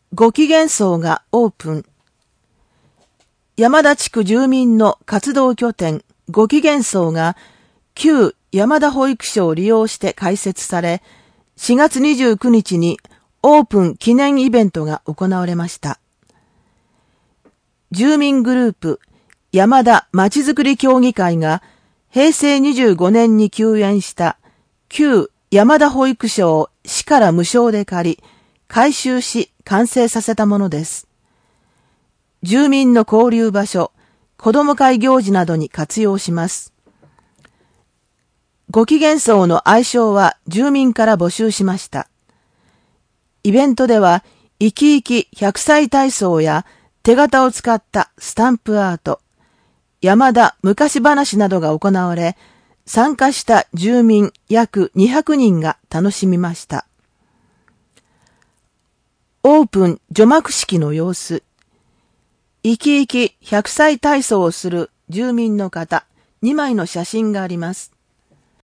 ご機嫌荘がオープン。山田地区住民の活動拠点、ご機嫌荘が旧山田保育所を利用して開設され、4月29日にオープン記念イベントが行われました。住民グループ、山田まちづくり協議会が平成25年に休園した旧山田保育所を市から無償で借り、改修し完成させたものです。住民の交流場所、子ども会行事などに活用します。ご機嫌荘の愛称は住民から募集しました。イベントでは、生き生き100歳体操や手形を使ったスタンプアート、山田昔話などが行われ、参加した住民約200人が楽しみました。オープン除幕式の様子。生き生き100歳体操をする住民の方、2枚の写真があります。